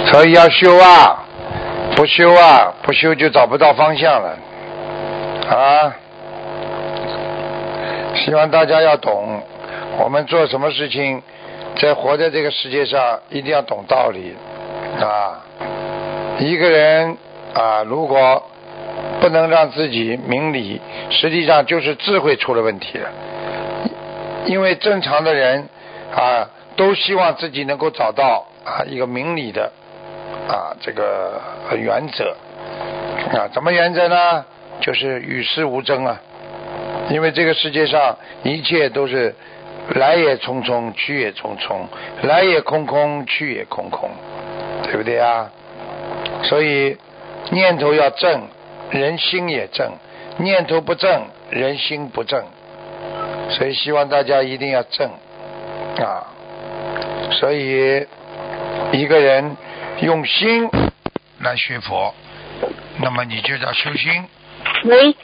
所以要修啊，不修啊，不修就找不到方向了啊！希望大家要懂，我们做什么事情，在活在这个世界上，一定要懂道理啊！一个人啊，如果不能让自己明理，实际上就是智慧出了问题了。因为正常的人啊，都希望自己能够找到啊一个明理的啊这个原则啊，什么原则呢？就是与世无争啊。因为这个世界上一切都是来也匆匆，去也匆匆，来也空空，去也空空，对不对啊？所以念头要正，人心也正；念头不正，人心不正。所以希望大家一定要正啊！所以一个人用心来学佛，那么你就叫修心。 喂。